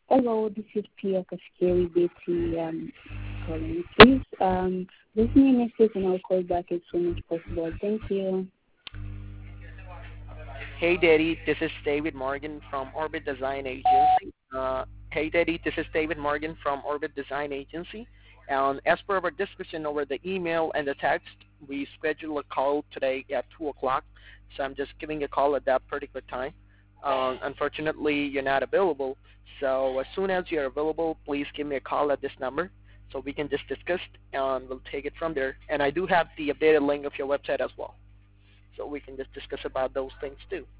Hello, this is Pia Kashkiri Betty calling. Please leave me a message and I'll call back as soon as possible. Thank you. Hey, Daddy, this is David Morgan from Orbit Design Agency. Hey, Daddy, this is David Morgan from Orbit Design Agency. And as per our discussion over the email and the text, we schedule a call today at 2 o'clock. So I'm just giving a call at that particular time. Unfortunately, you're not available. So as soon as you're available, please give me a call at this number so we can just discuss and we'll take it from there. And I do have the updated link of your website as well. So we can just discuss about those things too.